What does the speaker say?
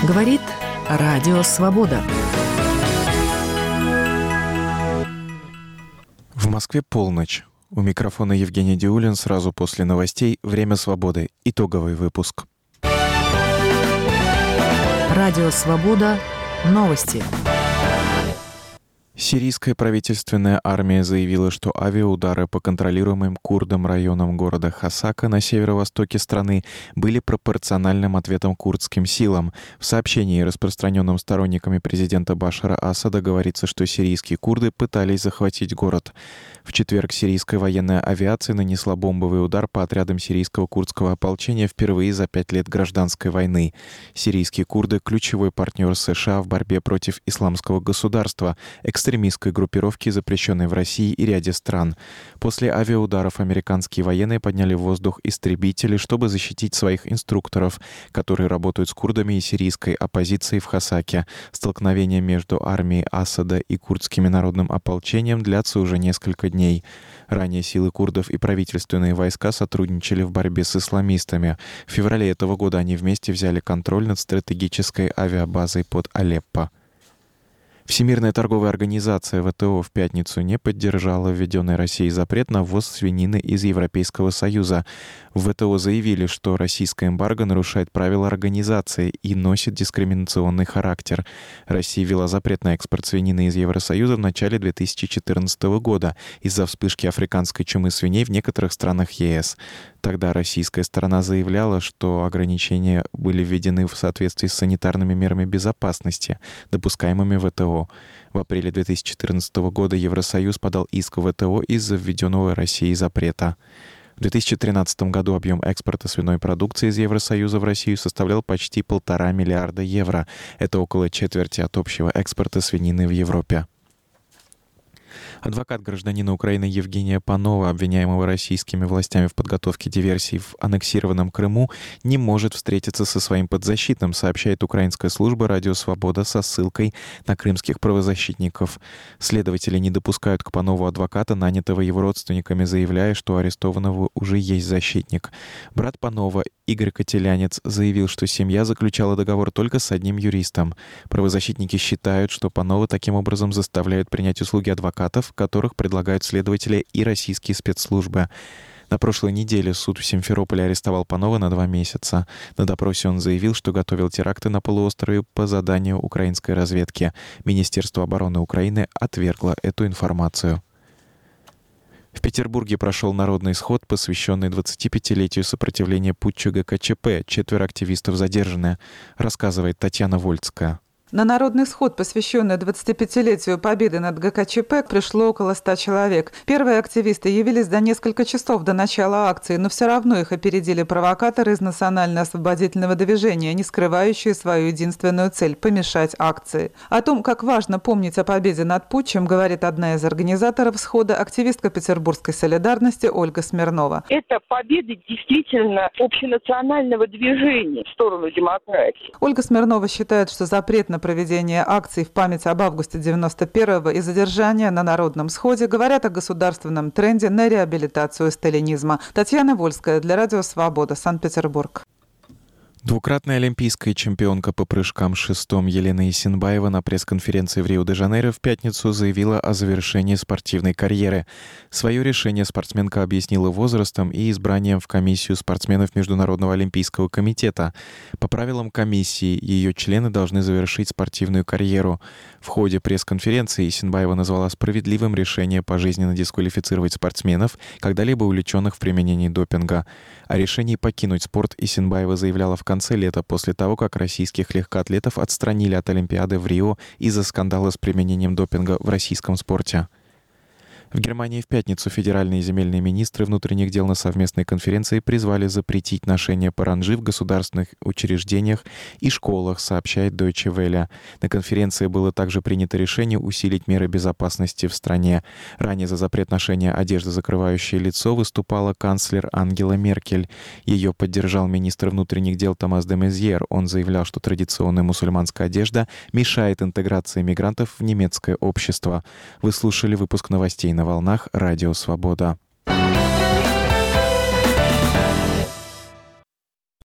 Говорит Радио Свобода. В Москве полночь. У микрофона Евгений Диулин. Сразу после новостей «Время свободы». Итоговый выпуск. Радио Свобода. Новости. Сирийская правительственная армия заявила, что авиаудары по контролируемым курдам районам города Хасака на северо-востоке страны были пропорциональным ответом курдским силам. В сообщении, распространенном сторонниками президента Башара Асада, говорится, что сирийские курды пытались захватить город. В четверг сирийская военная авиация нанесла бомбовый удар по отрядам сирийского курдского ополчения впервые за 5 лет гражданской войны. Сирийские курды – ключевой партнер США в борьбе против исламского государства, экстремистской группировки, запрещенной в России и ряде стран. После авиаударов американские военные подняли в воздух истребители, чтобы защитить своих инструкторов, которые работают с курдами и сирийской оппозицией в Хасаке. Столкновения между армией Асада и курдским народным ополчением длятся уже несколько дней. Ранее силы курдов и правительственные войска сотрудничали в борьбе с исламистами. В феврале этого года они вместе взяли контроль над стратегической авиабазой под Алеппо. Всемирная торговая организация ВТО в пятницу не поддержала введенный Россией запрет на ввоз свинины из Европейского Союза. В ВТО заявили, что российская эмбарго нарушает правила организации и носит дискриминационный характер. Россия ввела запрет на экспорт свинины из Евросоюза в начале 2014 года из-за вспышки африканской чумы свиней в некоторых странах ЕС. Тогда российская сторона заявляла, что ограничения были введены в соответствии с санитарными мерами безопасности, допускаемыми в ВТО. В апреле 2014 года Евросоюз подал иск в ВТО из-за введенного Россией запрета. В 2013 году объем экспорта свиной продукции из Евросоюза в Россию составлял почти 1,5 миллиарда евро. Это около четверти от общего экспорта свинины в Европе. Адвокат гражданина Украины Евгения Панова, обвиняемого российскими властями в подготовке диверсий в аннексированном Крыму, не может встретиться со своим подзащитным, сообщает украинская служба «Радио Свобода» со ссылкой на крымских правозащитников. Следователи не допускают к Панову адвоката, нанятого его родственниками, заявляя, что у арестованного уже есть защитник. Брат Панова, Игорь Котелянец, заявил, что семья заключала договор только с одним юристом. Правозащитники считают, что Панова таким образом заставляют принять услуги адвокатов, которых предлагают следователи и российские спецслужбы. На прошлой неделе суд в Симферополе арестовал Панова на 2 месяца. На допросе он заявил, что готовил теракты на полуострове по заданию украинской разведки. Министерство обороны Украины отвергло эту информацию. В Петербурге прошел народный сход, посвященный 25-летию сопротивления путчу ГКЧП. 4 активистов задержаны, рассказывает Татьяна Вольцкая. На народный сход, посвященный 25-летию победы над ГКЧП, пришло около 100 человек. Первые активисты явились за несколько часов до начала акции, но все равно их опередили провокаторы из Национально-освободительного движения, не скрывающие свою единственную цель – помешать акции. О том, как важно помнить о победе над путчем, говорит одна из организаторов схода, активистка петербургской солидарности Ольга Смирнова. Это победа действительно общенационального движения в сторону демократии. Ольга Смирнова считает, что запрет на проведение акций в память об августе 91-го и задержания на народном сходе говорят о государственном тренде на реабилитацию сталинизма. Татьяна Вольская для Радио Свобода, Санкт-Петербург. Двукратная олимпийская чемпионка по прыжкам с шестом Елена Исенбаева на пресс-конференции в Рио-де-Жанейро в пятницу заявила о завершении спортивной карьеры. Свое решение спортсменка объяснила возрастом и избранием в комиссию спортсменов Международного олимпийского комитета. По правилам комиссии, ее члены должны завершить спортивную карьеру. В ходе пресс-конференции Исенбаева назвала справедливым решение пожизненно дисквалифицировать спортсменов, когда-либо увлеченных в применении допинга. О решении покинуть спорт Исенбаева заявляла в конце лета, после того, как российских легкоатлетов отстранили от Олимпиады в Рио из-за скандала с применением допинга в российском спорте. В Германии в пятницу федеральные земельные министры внутренних дел на совместной конференции призвали запретить ношение паранджи в государственных учреждениях и школах, сообщает Deutsche Welle. На конференции было также принято решение усилить меры безопасности в стране. Ранее за запрет ношения одежды, закрывающей лицо, выступала канцлер Ангела Меркель. Ее поддержал министр внутренних дел Томас де Мезьер. Он заявлял, что традиционная мусульманская одежда мешает интеграции мигрантов в немецкое общество. Вы слушали выпуск новостей на волнах Радио Свобода.